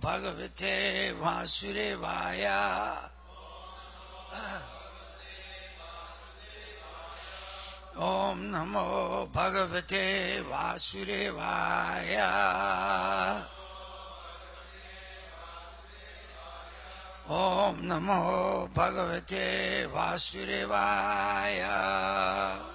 Bhagavate Vasudevaya. Om Namo Bhagavate Vasudevaya. Om Namo Bhagavate Vasudevaya.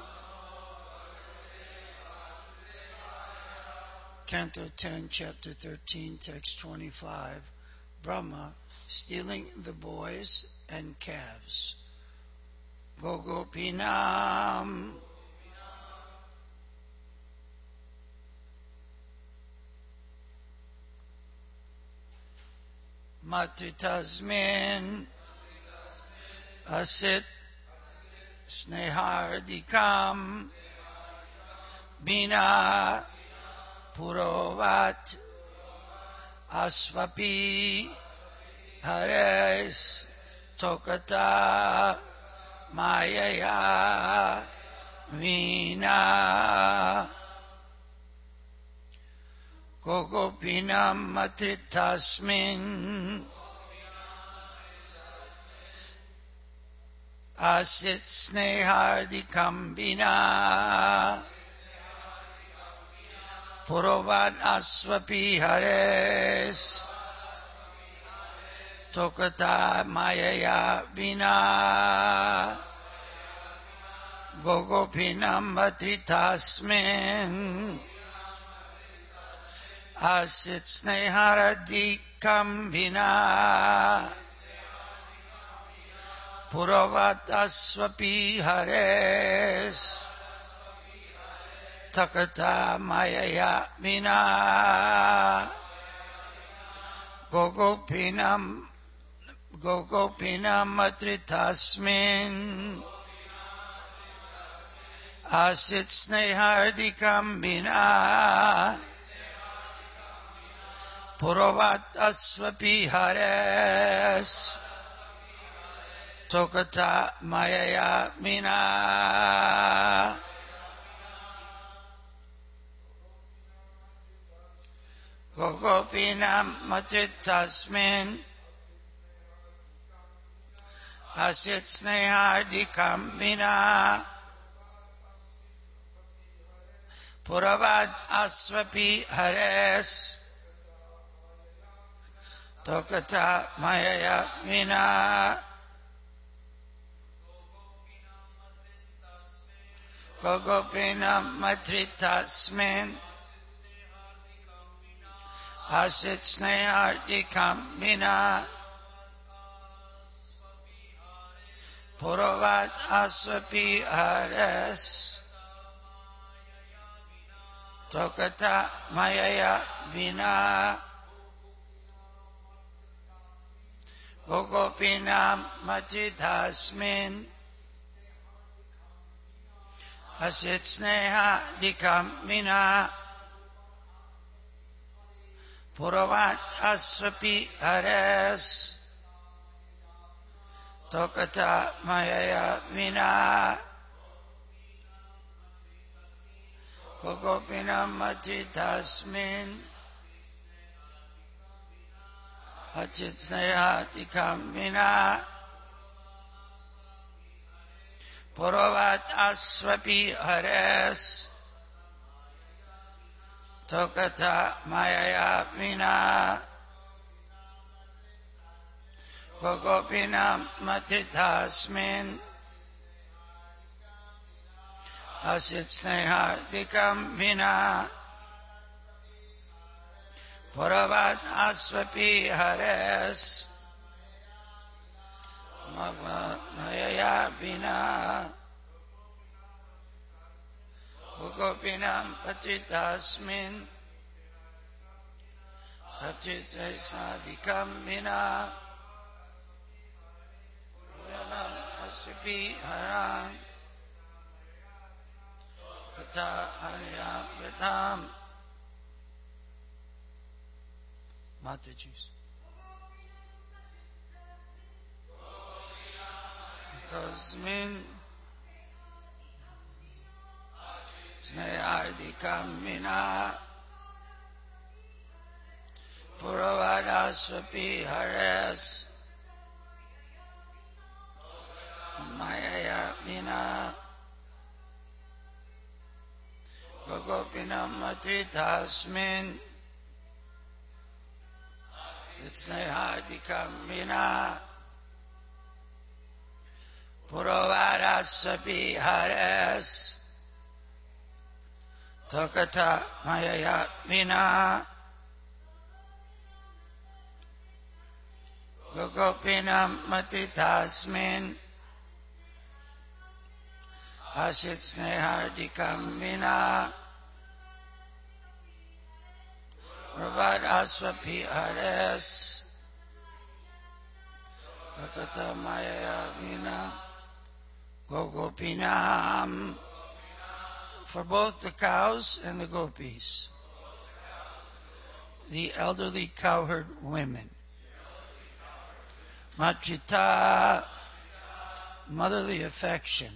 Canto 10, Chapter 13, Text 25. Brahma stealing the boys and calves. Gogopinam. Matitasmin asit snehardikam bina purovat asvapi hares tokata mayaya vina. Gogopinam matritasmin asit snehardikam bina purovat asvapi hares tokata mayaya vina. Gogopinam matritasmin asit sneharadikam vina puravat asvapi hares takata mayaya vina. Gogopinam matritasmin asit snehardikam vina puravat asvapi hares tokata mayaya vina. Gogopinam matritasmin asit snehardikam vina puravat asvapi hares tokata mayaya vina. Gogopinam matritasmin asit snehardikam vina puravat asvapi hares tokata mayaya vina. Gogopinam matritasmin asit snehardikam vina puravat asvapi hares tokata mayaya vina. Gogopinam matritasmin asit snehardikam vina puravat asvapi hares tokata mayaya vina. Gogopinam matritasmin asit snehardikam vina puravat asvapi hares mayaya vina. Gogopinam matritasmin asit snehardikam vina puravat asvapi hares tokata mayaya vina. Mataji's. Tasmin snehardikam vina Puravadasvapi Hares Mayaya Vina Gogopinam Matritasmin Snehadikam Vina Puravadasvapi Hares Tokata Mayaya Vina Gogopinam Matitasmin Asit Snehardikam Vina Ravad Asvapi Hares Takata Maya Vina Gogopinam, for both the cows and the gopis, the elderly cowherd women. Matrita, motherly affection.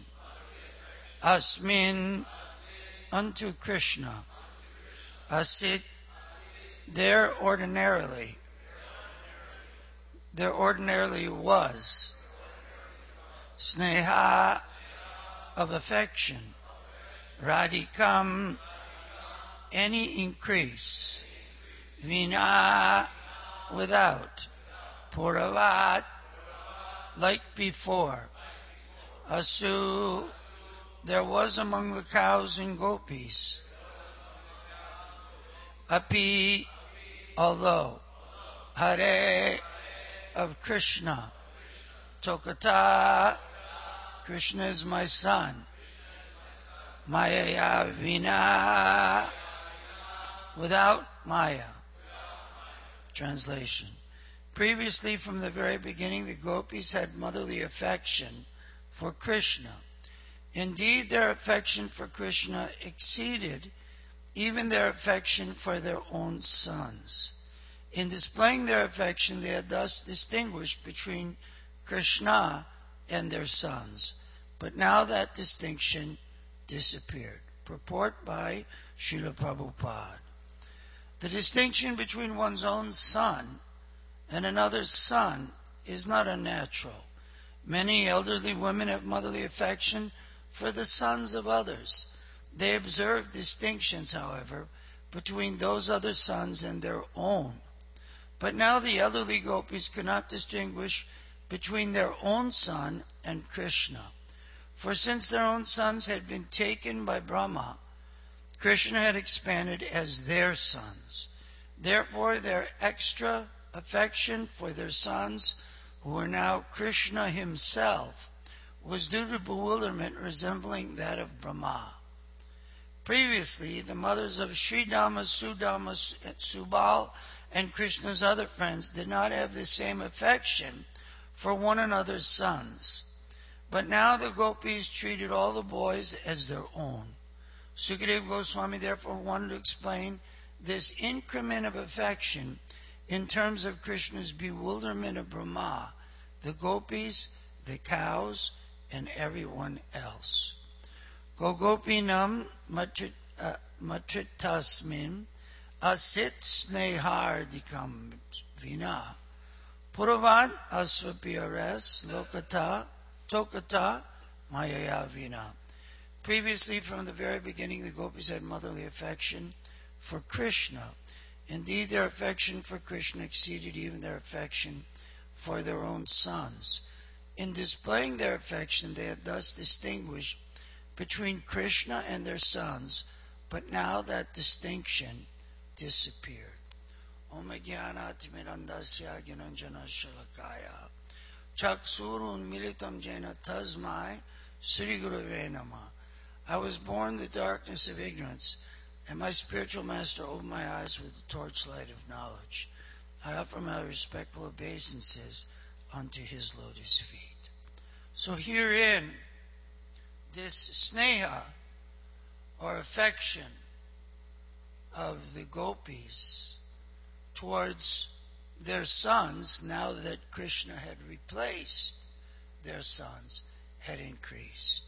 Asmin, unto Krishna. Asit, there ordinarily was. Sneha, of affection. Radhikam, any increase. Vina, without. Puravat, like before. Asu, there was among the cows and gopis. Api, although. Hare, of Krishna. Tokata, Krishna is my son. Maya Vina, without Maya. Translation. Previously, from the very beginning, the gopis had motherly affection for Krishna. Indeed, their affection for Krishna exceeded even their affection for their own sons. In displaying their affection, they had thus distinguished between Krishna and their sons. But now that distinction disappeared. Purport by Srila Prabhupada. The distinction between one's own son and another's son is not unnatural. Many elderly women have motherly affection for the sons of others. They observe distinctions, however, between those other sons and their own. But now the elderly gopis could not distinguish between their own son and Krishna. For since their own sons had been taken by Brahma, Krishna had expanded as their sons. Therefore, their extra affection for their sons, who were now Krishna himself, was due to bewilderment resembling that of Brahma. Previously, the mothers of Sridama, Sudama, Subal, and Krishna's other friends did not have the same affection for one another's sons. But now the gopis treated all the boys as their own. Sukadeva Goswami therefore wanted to explain this increment of affection in terms of Krishna's bewilderment of Brahma, the gopis, the cows, and everyone else. Gogopinam matritasmin asit snehardikam vina puravad asvapiares lokata tokata mayaya vina. Previously, from the very beginning, the gopis had motherly affection for Krishna. Indeed, their affection for Krishna exceeded even their affection for their own sons. In displaying their affection, they had thus distinguished between Krishna and their sons, but now that distinction disappeared. Om Jnana Timirandasya Gyananjana Shalakaya Chaksurun Militam Jena Tasmai Sri Gurave Namah. I was born in the darkness of ignorance, and my spiritual master opened my eyes with the torchlight of knowledge. I offer my respectful obeisances unto his lotus feet. So herein, this sneha, or affection, of the gopis towards their sons, now that Krishna had replaced their sons, had increased.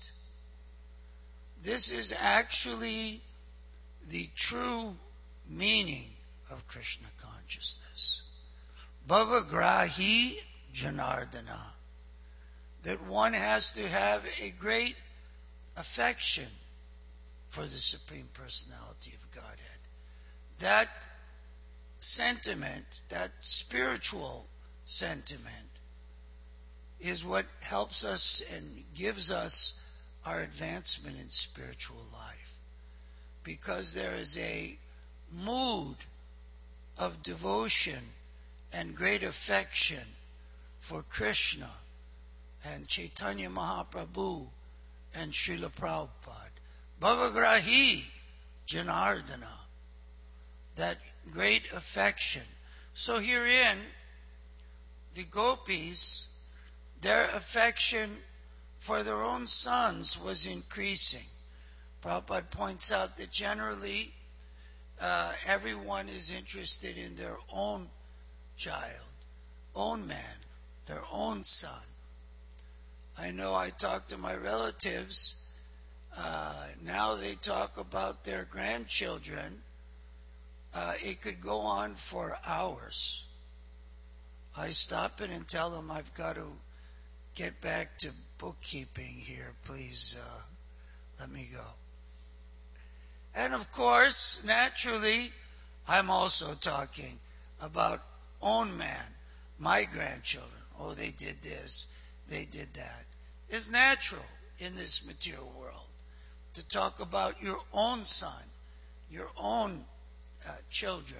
This is actually the true meaning of Krishna consciousness. Bhavagrahi Janardana. That one has to have a great affection for the Supreme Personality of Godhead. That sentiment, that spiritual sentiment, is what helps us and gives us our advancement in spiritual life. Because there is a mood of devotion and great affection for Krishna and Chaitanya Mahaprabhu and Srila Prabhupada. Bhavagrahi Janardana. That great affection. So herein, the gopis, their affection for their own sons was increasing. Prabhupada points out that generally everyone is interested in their own child, own man, their own son. I know I talk to my relatives, now they talk about their grandchildren. It could go on for hours. I stop it and tell them I've got to get back to bookkeeping here. Please let me go. And of course, naturally, I'm also talking about own man, my grandchildren. Oh, they did this, they did that. It's natural in this material world to talk about your own son, your own children.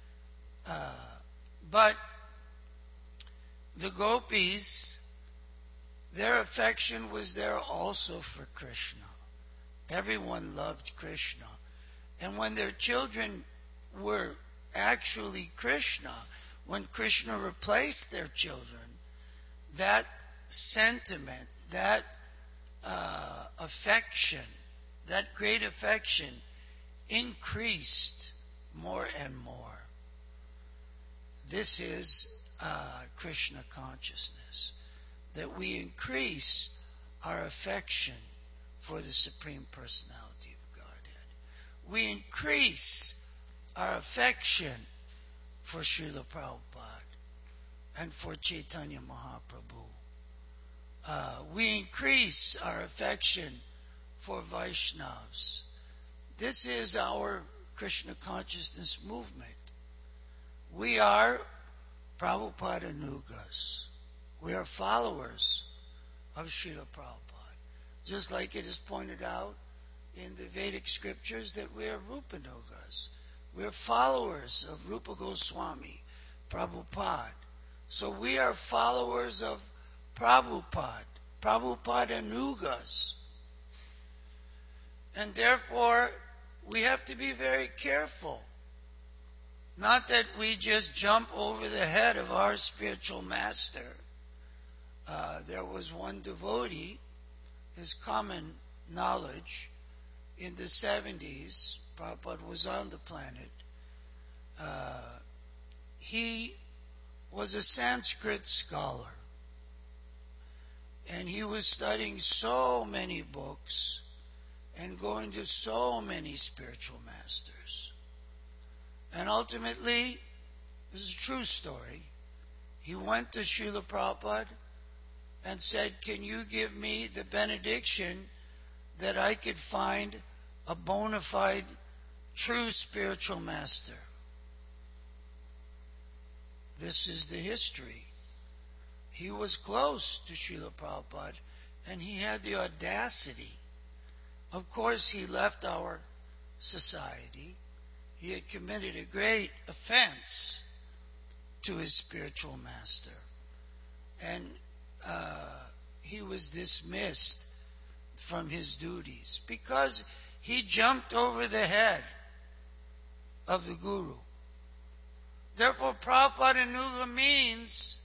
But the gopis, their affection was there also for Krishna. Everyone loved Krishna. And when their children were actually Krishna, when Krishna replaced their children, that sentiment, that affection, that great affection increased more and more. This is Krishna consciousness, that we increase our affection for the Supreme Personality of Godhead. We increase our affection for Srila Prabhupada and for Chaitanya Mahaprabhu. We increase our affection for Vaishnavas. This is our Krishna consciousness movement. We are Prabhupada Nugas. We are followers of Srila Prabhupada. Just like it is pointed out in the Vedic scriptures that we are Rupanugas. We are followers of Rupa Goswami, Prabhupada. So we are followers of Prabhupada, Prabhupada Nugas. And therefore, we have to be very careful. Not that we just jump over the head of our spiritual master. There was one devotee, his common knowledge, in the 70s, Prabhupada was on the planet. He was a Sanskrit scholar. And he was studying so many books and going to so many spiritual masters. And ultimately, this is a true story, he went to Srila Prabhupada and said, "Can you give me the benediction that I could find a bona fide, true spiritual master?" This is the history. He was close to Srila Prabhupada, and he had the audacity. Of course, he left our society. He had committed a great offense to his spiritual master. And he was dismissed from his duties because he jumped over the head of the Guru. Therefore, Prabhupada Nuga means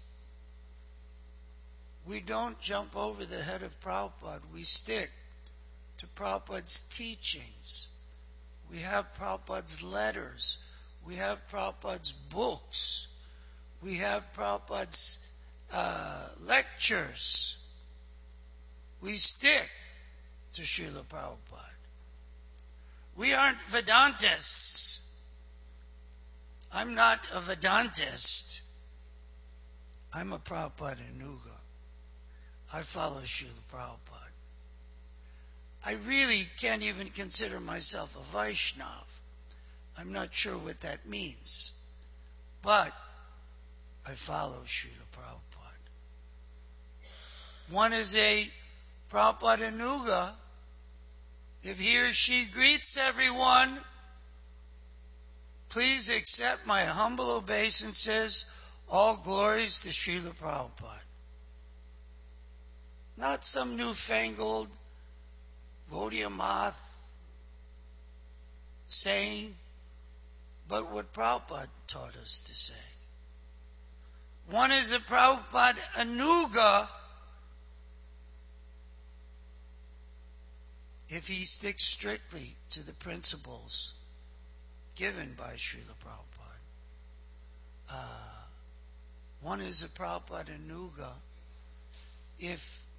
we don't jump over the head of Prabhupada. We stick to Prabhupada's teachings. We have Prabhupada's letters. We have Prabhupada's books. We have Prabhupada's lectures. We stick to Srila Prabhupada. We aren't Vedantists. I'm not a Vedantist. I'm a Prabhupada Anuga. I follow Srila Prabhupada. I really can't even consider myself a Vaishnav. I'm not sure what that means. But I follow Srila Prabhupada. One is a Prabhupada Anuga. If he or she greets everyone, please accept my humble obeisances. All glories to Srila Prabhupada. Not some newfangled Gaudiya Math saying, but what Prabhupada taught us to say. One is a Prabhupada Anuga if he sticks strictly to the principles given by Srila Prabhupada. One is a Prabhupada Anuga if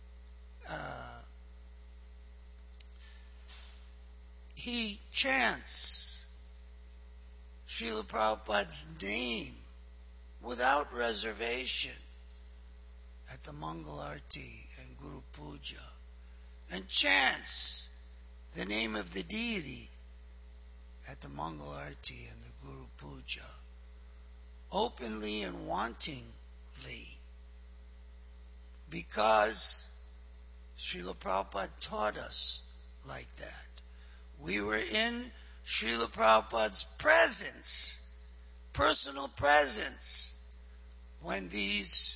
he chants Srila Prabhupada's name without reservation at the Mangal Arti and Guru Puja, and chants the name of the deity at the Mangal Arti and the Guru Puja, openly and wantingly, because Srila Prabhupada taught us like that. We were in Srila Prabhupada's presence, personal presence, when these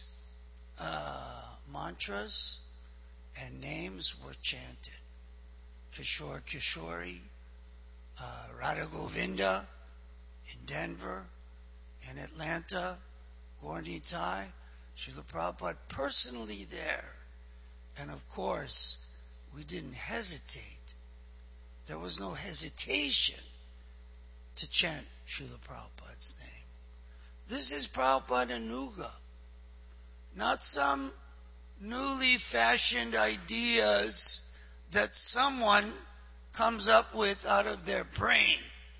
mantras and names were chanted. Kishore Kishori, Radha Govinda in Denver, in Atlanta, Gornitai, Srila Prabhupada personally there. And of course, we didn't hesitate. There was no hesitation to chant Srila Prabhupada's name. This is Prabhupada Anuga, not some newly fashioned ideas that someone comes up with out of their brain.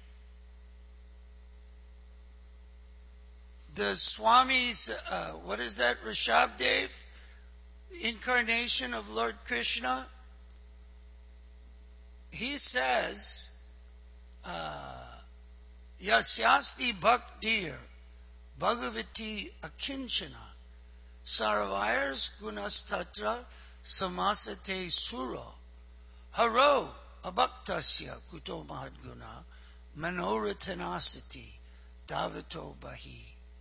The Swami's, what is that, Rishabdev? Incarnation of Lord Krishna. He says, Yasyasti Bhaktir Bhagavati Akinchana Sarvairs Gunastatra Samasate Suro Haro Abhaktasya Kuto Mahadguna Manoratanasati Davato Bahi.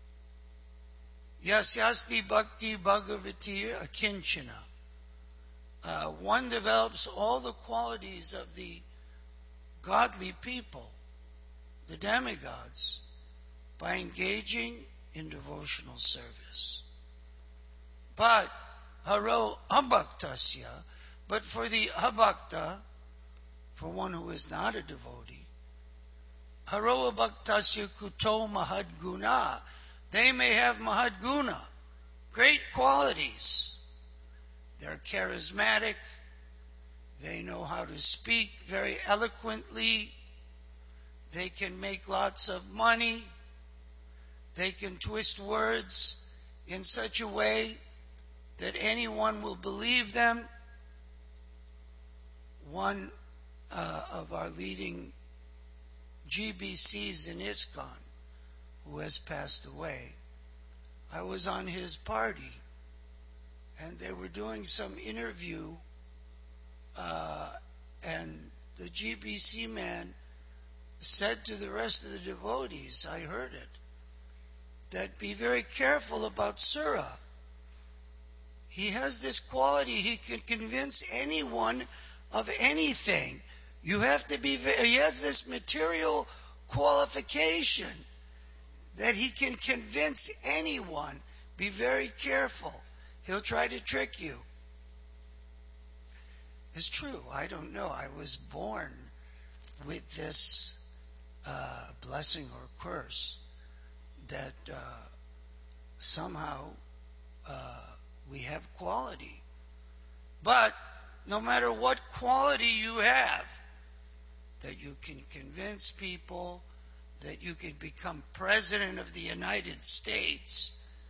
Yasyasti Bhakti Bhagavati Akinchana. One develops all the qualities of the godly people, the demigods, by engaging in devotional service. But haro abhaktasya, but for the abhakta, for one who is not a devotee, haro abhaktasya kuto mahadguna, they may have mahadguna, great qualities. They're charismatic. They know how to speak very eloquently. They can make lots of money. They can twist words in such a way that anyone will believe them. One of our leading GBCs in ISKCON, who has passed away, I was on his party, and they were doing some interview, and the GBC man said to the rest of the devotees, I heard it, that be very careful about Sura. He has this quality, he can convince anyone of anything. You have to be, he has this material qualification that he can convince anyone. Be very careful. He'll try to trick you. It's true. I don't know. I was born with this blessing or curse that somehow we have quality. But no matter what quality you have, that you can convince people, that you could become President of the United States.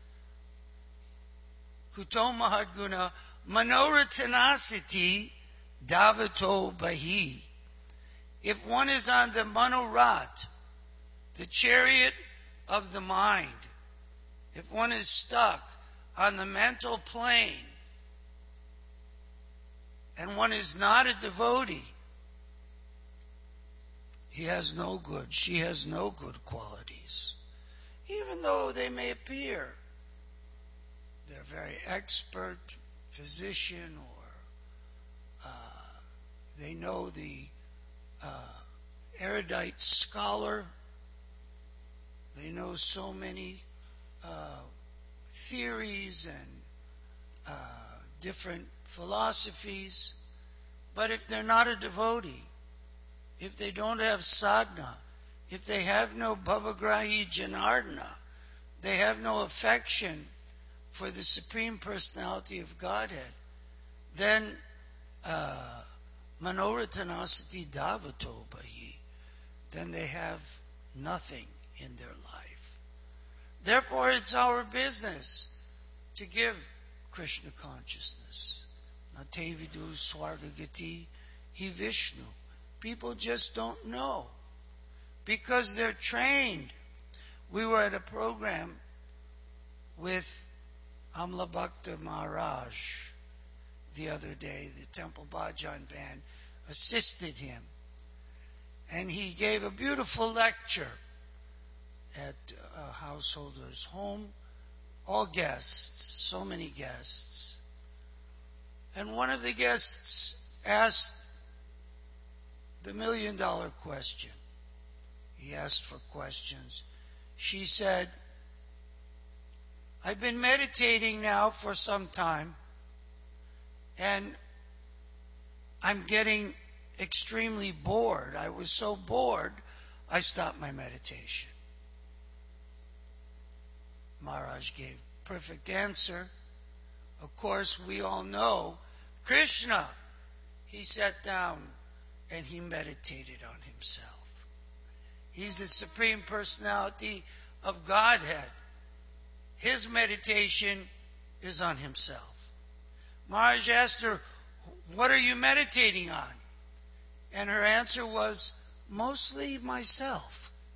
Kuto Mahadguna Manoratanasati Davato Bahi. If one is on the Manorat, the chariot of the mind, if one is stuck on the mental plane, and one is not a devotee, he has no good, she has no good qualities. Even though they may appear they're very expert physician, or they know the erudite scholar, they know so many theories and different philosophies, but if they're not a devotee, if they don't have sadhana, if they have no bhavagrahi janardana, they have no affection for the Supreme Personality of Godhead, then manoratanasati davato bahi, then they have nothing in their life. Therefore, it's our business to give Krishna consciousness. Natevidu swargagati hi Vishnu. People just don't know because they're trained. We were at a program with Amla Bhakta Maharaj the other day. The Temple Bhajan band assisted him, and he gave a beautiful lecture at a householder's home. All guests, so many guests. And one of the guests asked the $1 million question. He asked for questions. She said, I've been meditating now for some time, and I'm getting extremely bored. I was so bored, I stopped my meditation. Maharaj gave perfect answer. Of course, we all know Krishna. He sat down and he meditated on himself. He's the Supreme Personality of Godhead. His meditation is on himself. Maharaj asked her, what are you meditating on? And her answer was, mostly myself.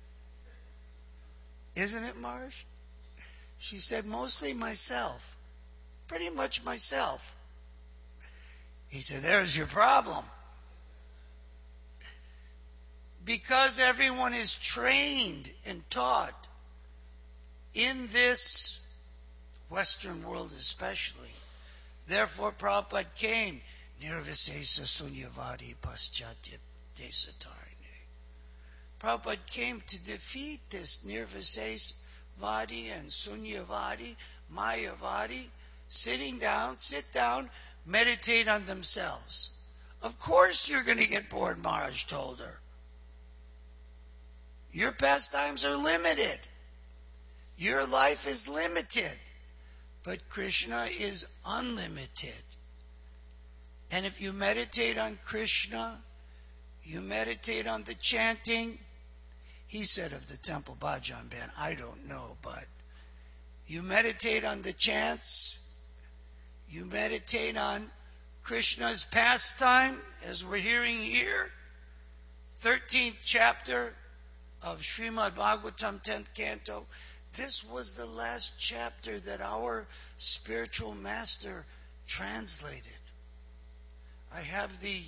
Isn't it, Maharaj? She said, mostly myself. Pretty much myself. He said, there's your problem. Because everyone is trained and taught in this Western world especially. Therefore, Prabhupada came, Nirvisesa Sunyavadi Paschatya Desatarine. Prabhupada came to defeat this Nirvisesvadi and Sunyavadi, Mayavadi, sit down, meditate on themselves. Of course you're going to get bored, Maharaj told her. Your pastimes are limited. Your life is limited. But Krishna is unlimited. And if you meditate on Krishna, you meditate on the chanting. He said of the Temple Bhajan band, I don't know, but you meditate on the chants, you meditate on Krishna's pastime, as we're hearing here, 13th chapter of Srimad Bhagavatam, 10th canto. This was the last chapter that our spiritual master translated. I have the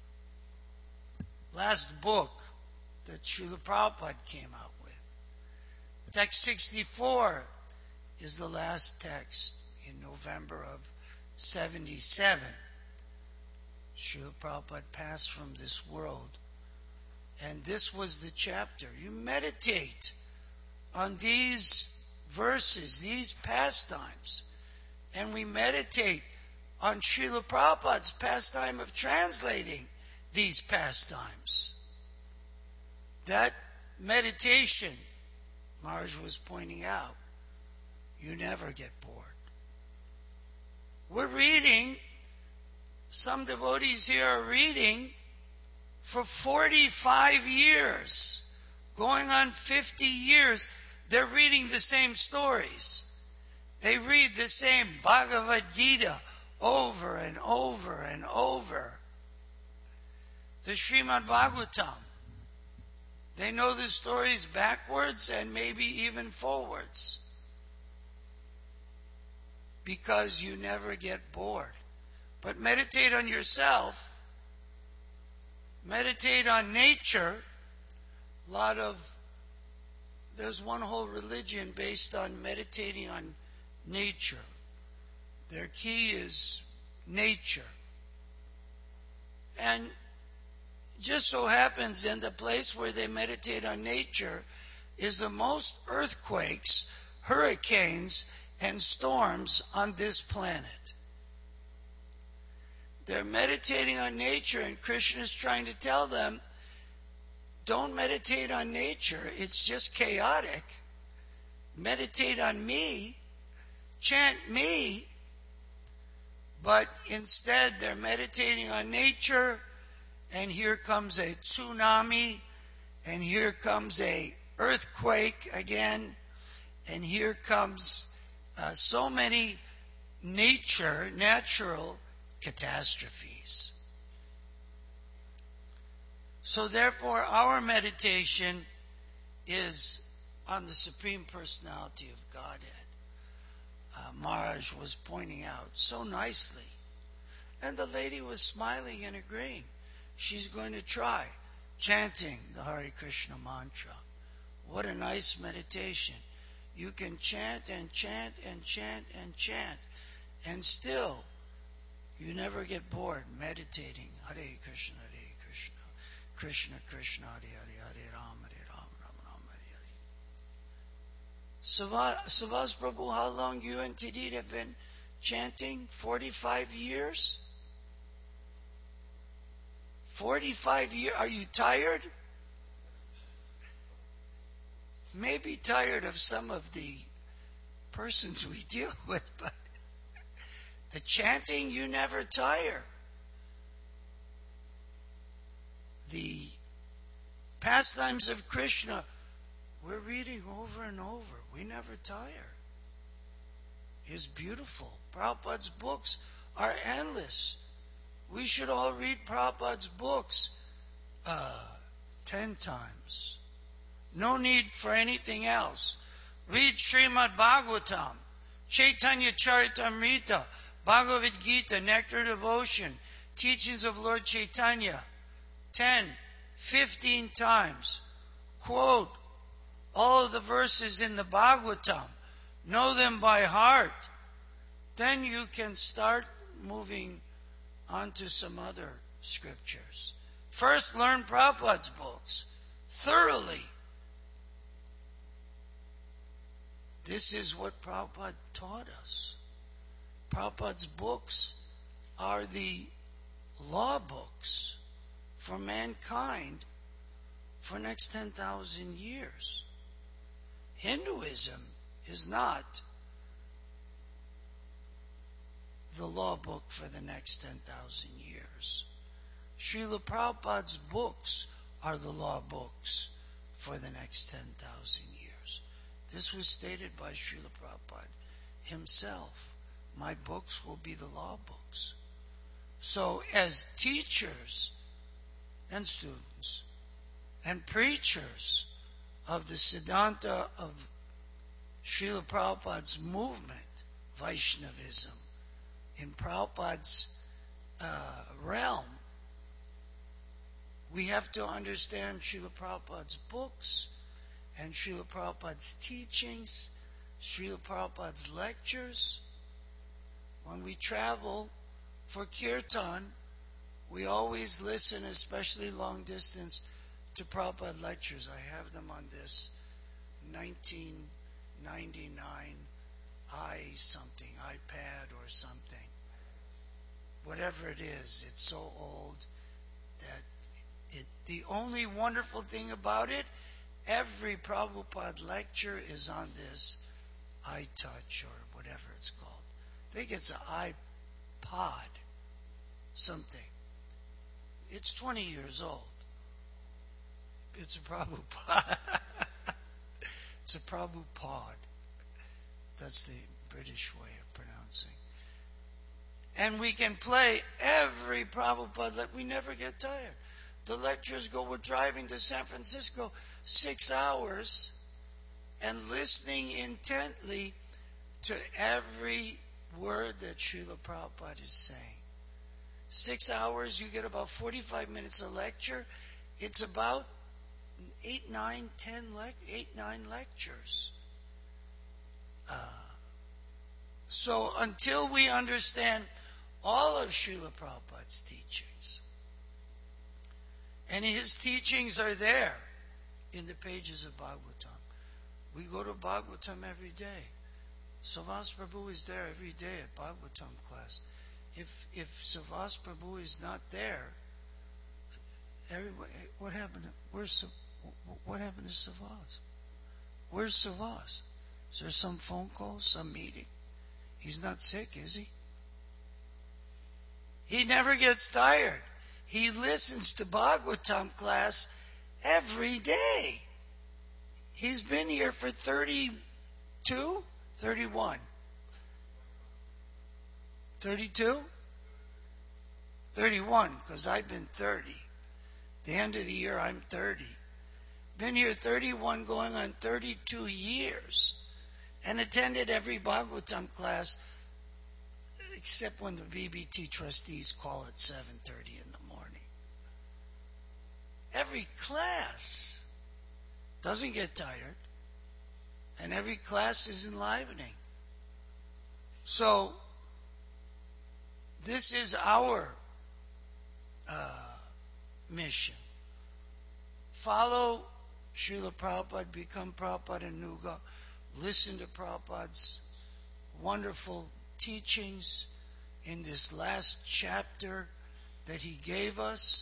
last book that Srila Prabhupada came out with. Text 64 is the last text in November of 77. Srila Prabhupada passed from this world. And this was the chapter. You meditate on these verses, these pastimes. And we meditate on Srila Prabhupada's pastime of translating these pastimes. That meditation, Maharaj was pointing out, you never get bored. We're reading, some devotees here are reading for 45 years, going on 50 years, they're reading the same stories. They read the same Bhagavad Gita over and over and over. The Srimad Bhagavatam. They know the stories backwards and maybe even forwards. Because you never get bored. But meditate on yourself. Meditate on nature. There's one whole religion based on meditating on nature. Their key is nature. And just so happens in the place where they meditate on nature is the most earthquakes, hurricanes, and storms on this planet. They're meditating on nature, and Krishna is trying to tell them, don't meditate on nature. It's just chaotic. Meditate on me. Chant me. But instead, they're meditating on nature, and here comes a tsunami, and here comes a earthquake again, and here comes so many natural catastrophes. So therefore, our meditation is on the Supreme Personality of Godhead. Maharaj was pointing out so nicely. And the lady was smiling and agreeing. She's going to try chanting the Hare Krishna mantra. What a nice meditation. You can chant and chant and chant and chant, and still you never get bored meditating. Hare Krishna, Krishna Krishna, Hare Hare, Hare Ram, Ram Ram, Hare Hare. Savas Prabhu, how long you and Tidit have been chanting? 45 years? 45 years? Are you tired? Maybe tired of some of the persons we deal with, but the chanting, you never tire. The pastimes of Krishna, we're reading over and over. We never tire. It's beautiful. Prabhupada's books are endless. We should all read Prabhupada's books 10 times. No need for anything else. Read Srimad Bhagavatam, Chaitanya Charitamrita, Bhagavad Gita, Nectar Devotion, Teachings of Lord Chaitanya, 10, 15 times. Quote all of the verses in the Bhagavatam. Know them by heart. Then you can start moving on to some other scriptures. First, learn Prabhupada's books thoroughly. This is what Prabhupada taught us. Prabhupada's books are the law books for mankind for the next 10,000 years. Hinduism is not the law book for the next 10,000 years. Srila Prabhupada's books are the law books for the next 10,000 years. This was stated by Srila Prabhupada himself. My books will be the law books. So as teachers and students and preachers of the Siddhanta of Srila Prabhupada's movement, Vaishnavism, in Prabhupada's realm, we have to understand Srila Prabhupada's books and Srila Prabhupada's teachings, Srila Prabhupada's lectures. When we travel for kirtan, we always listen, especially long distance, to Prabhupada lectures. I have them on this 1999 iPad or something. Whatever it is, it's so old that the only wonderful thing about it, every Prabhupada lecture is on this iTouch or whatever it's called. I think it's an iPod, something. It's 20 years old. It's a Prabhupada. It's a Prabhupada. That's the British way of pronouncing. And we can play every Prabhupada that we never get tired. The lectures go, we're driving to San Francisco 6 hours and listening intently to every word that Srila Prabhupada is saying. 6 hours, you get about 45 minutes a lecture. It's about 8, 9 lectures. So until we understand all of Srila Prabhupada's teachings, and his teachings are there in the pages of Bhagavatam. We go to Bhagavatam every day. Savas Prabhu is there every day at Bhagavatam class. If Savas Prabhu is not there, what happened? What happened to Savas? Where's Savas? Is there some phone call, some meeting? He's not sick, is he? He never gets tired. He listens to Bhagavatam class every day. He's been here for 32, 31. 32? 31, because I've been 30. The end of the year, I'm 30. Been here 31, going on 32 years. And attended every Bhagavatam class, except when the BBT trustees call at 7:30 in the morning. Every class doesn't get tired, and every class is enlivening. So, this is our mission. Follow Srila Prabhupada, become Prabhupada Nuga, listen to Prabhupada's wonderful teachings in this last chapter that he gave us.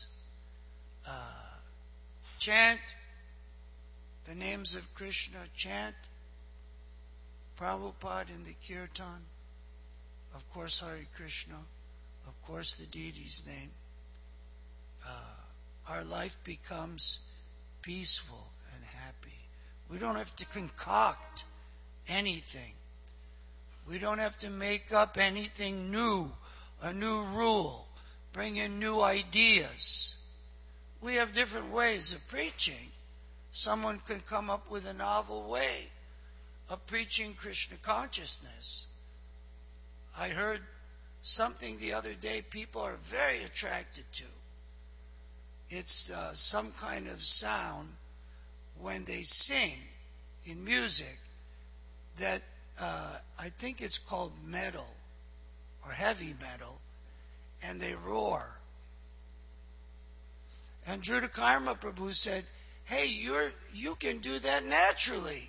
Chant the names of Krishna, chant Prabhupada in the Kirtan, of course Hare Krishna, of course the deity's name. Our life becomes peaceful and happy. We don't have to concoct anything. We don't have to make up anything new, a new rule, bring in new ideas. We have different ways of preaching. Someone can come up with a novel way of preaching Krishna consciousness. I heard something the other day people are very attracted to. It's some kind of sound when they sing in music that I think it's called metal or heavy metal, and they roar. And Dhrudakarma Prabhu said, hey, you can do that naturally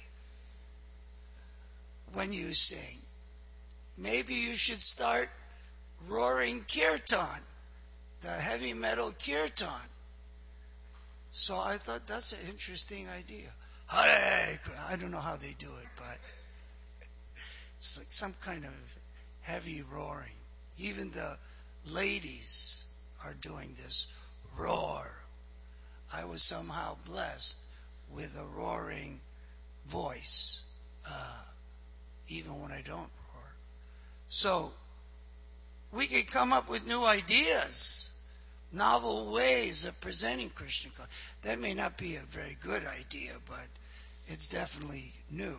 when you sing. Maybe you should start roaring kirtan, the heavy metal kirtan. So I thought that's an interesting idea. Hare, I don't know how they do it, but it's like some kind of heavy roaring. Even the ladies are doing this roar. I was somehow blessed with a roaring voice, even when I don't roar. So we could come up with new ideas, novel ways of presenting Krishna consciousness. That may not be a very good idea, but it's definitely new.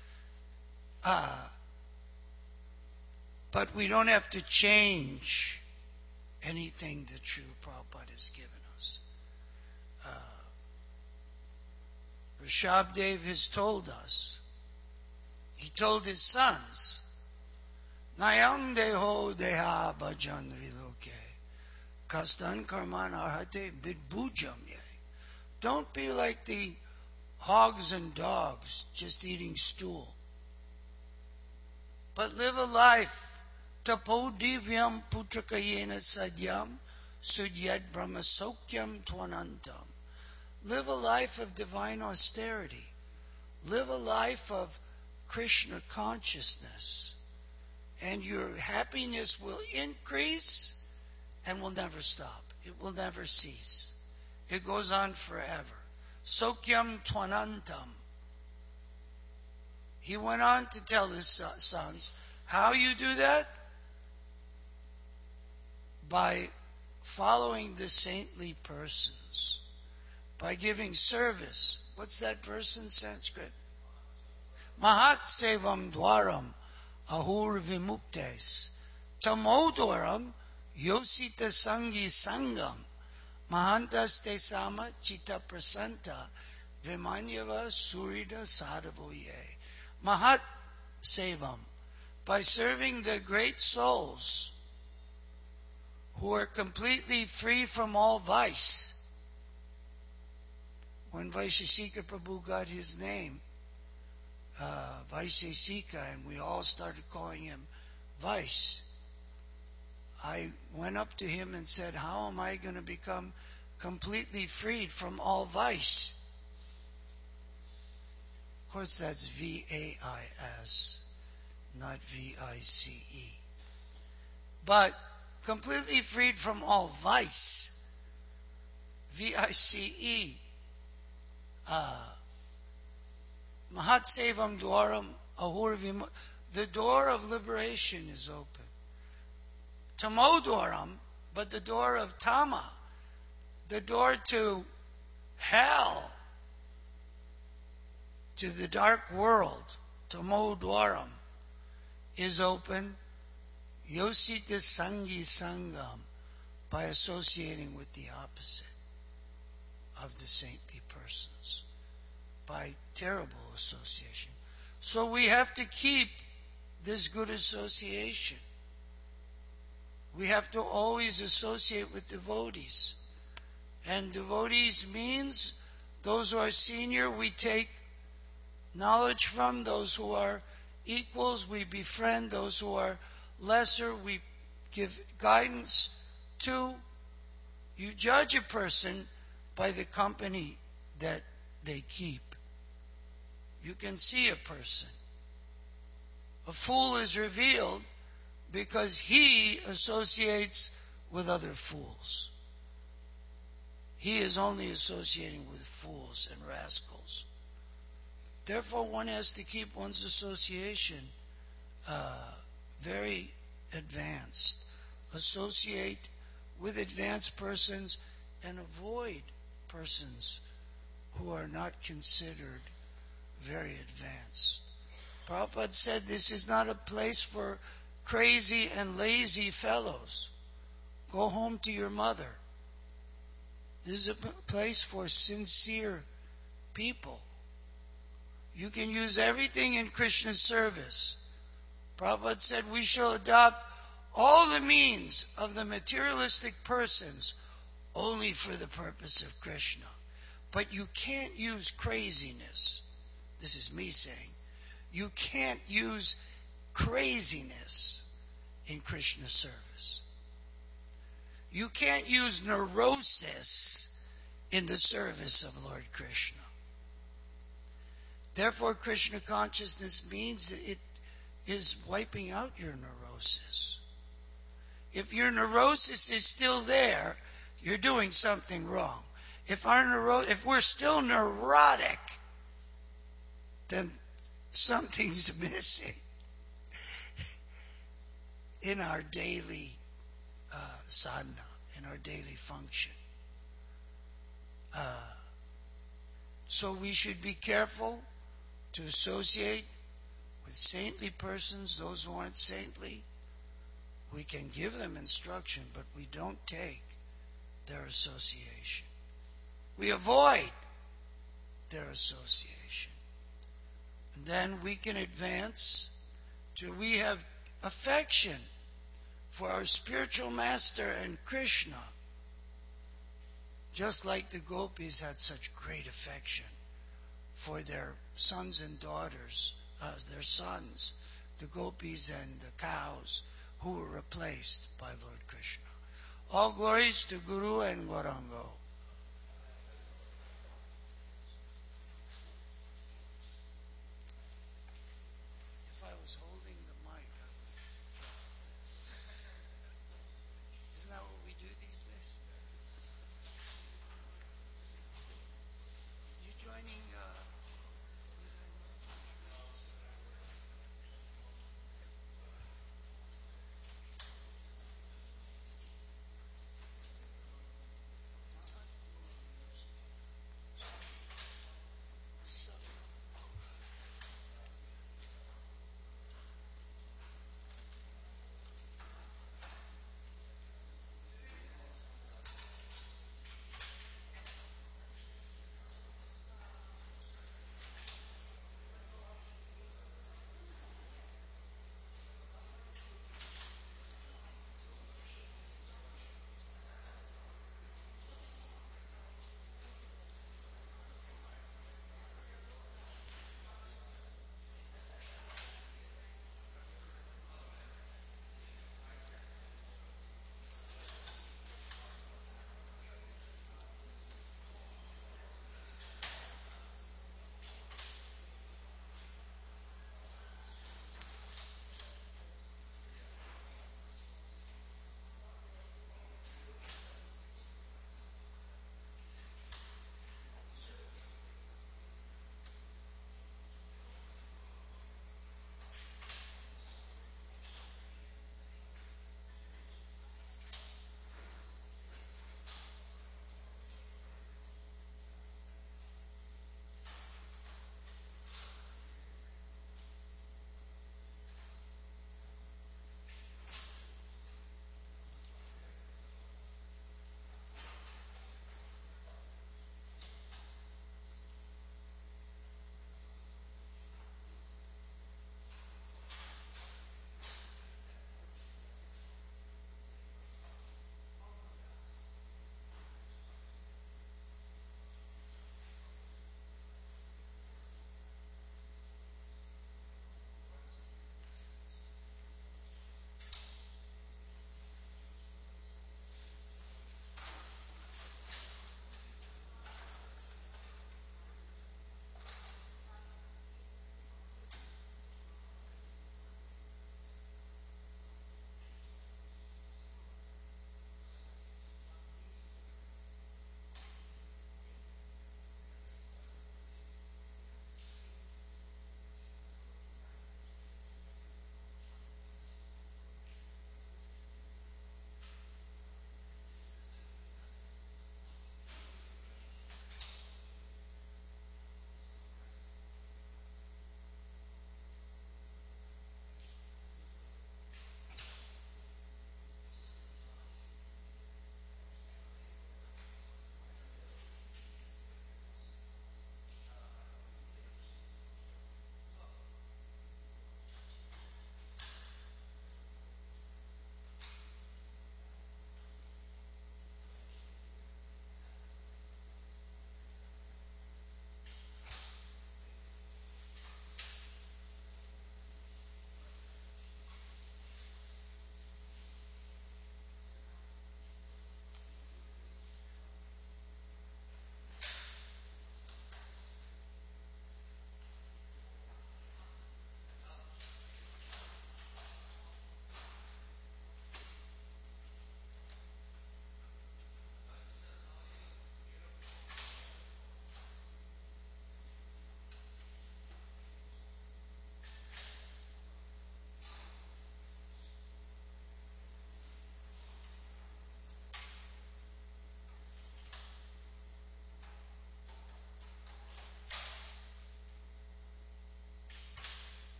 But we don't have to change anything that Srila Prabhupada has given us. Rishabdev has told us, he told his sons, Nayam deho deha bhajan riloke, kastan karman arhate vidbhujam ye. Don't be like the hogs and dogs just eating stool, but live a life tapodivyam putrakayena sadyam sudyad brahmasokyam twanantam. Live a life of divine austerity. Live a life of Krishna consciousness. And your happiness will increase and will never stop. It will never cease. It goes on forever. Sokyam Twanantam. He went on to tell his sons, how you do that? By following the saintly persons, by giving service. What's that verse in Sanskrit? Mahat sevam dwaram ahur vimuktes tamodoram yosita sangi sangam mahantas te sama chitta prasanta vimanyava surida sadhavoye. Mahat sevam, by serving the great souls who are completely free from all vice. When Vaisheshika Prabhu got his name, Vaisheshika, and we all started calling him Vice, I went up to him and said, how am I going to become completely freed from all vice? Of course, that's V-A-I-S, not V-I-C-E. But completely freed from all vice, V-I-C-E. Mahat Sevam Dwaram Ahurvim. The door of liberation is open. Tamodwaram, but the door of Tama, the door to hell, to the dark world, Tamodwaram, is open. Yosita Sangi Sangam, by associating with the opposite of the saintly persons, by terrible association. So we have to keep this good association. We have to always associate with devotees. And devotees means those who are senior, we take knowledge from. Those who are equals, we befriend. Those who are lesser, we give guidance to. You judge a person by the company that they keep. You can see a person. A fool is revealed because he associates with other fools. He is only associating with fools and rascals. Therefore, one has to keep one's association very advanced. Associate with advanced persons and avoid persons who are not considered very advanced. Prabhupada said this is not a place for crazy and lazy fellows. Go home to your mother. This is a place for sincere people. You can use everything in Krishna's service. Prabhupada said we shall adopt all the means of the materialistic persons only for the purpose of Krishna. But you can't use craziness. This is me saying. You can't use craziness in Krishna's service. You can't use neurosis in the service of Lord Krishna. Therefore, Krishna consciousness means it is wiping out your neurosis. If your neurosis is still there, you're doing something wrong. If we're still neurotic, then something's missing in our daily sadhana, in our daily function. So we should be careful to associate with saintly persons. Those who aren't saintly, we can give them instruction, but we don't take their association. We avoid their association. And then we can advance till we have affection for our spiritual master and Krishna. Just like the gopis had such great affection for their sons and daughters, their sons, the gopis and the cows who were replaced by Lord Krishna. All glories to Guru and Gaurango.